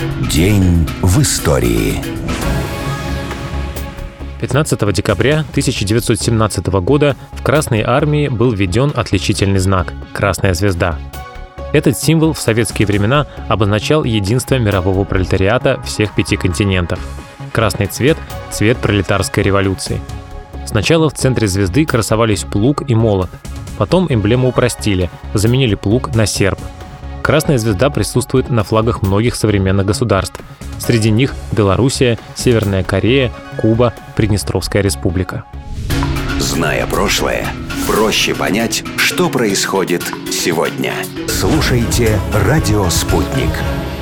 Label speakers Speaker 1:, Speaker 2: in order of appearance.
Speaker 1: День в истории.
Speaker 2: 15 декабря 1917 года в Красной армии был введен отличительный знак – Красная звезда. Этот символ в советские времена обозначал единство мирового пролетариата всех 5 континентов. Красный цвет – цвет пролетарской революции. Сначала в центре звезды красовались плуг и молот. Потом эмблему упростили, заменили плуг на серп. Красная звезда присутствует на флагах многих современных государств. Среди них Белоруссия, Северная Корея, Куба, Приднестровская республика.
Speaker 1: Зная прошлое, проще понять, что происходит сегодня. Слушайте «Радио Спутник».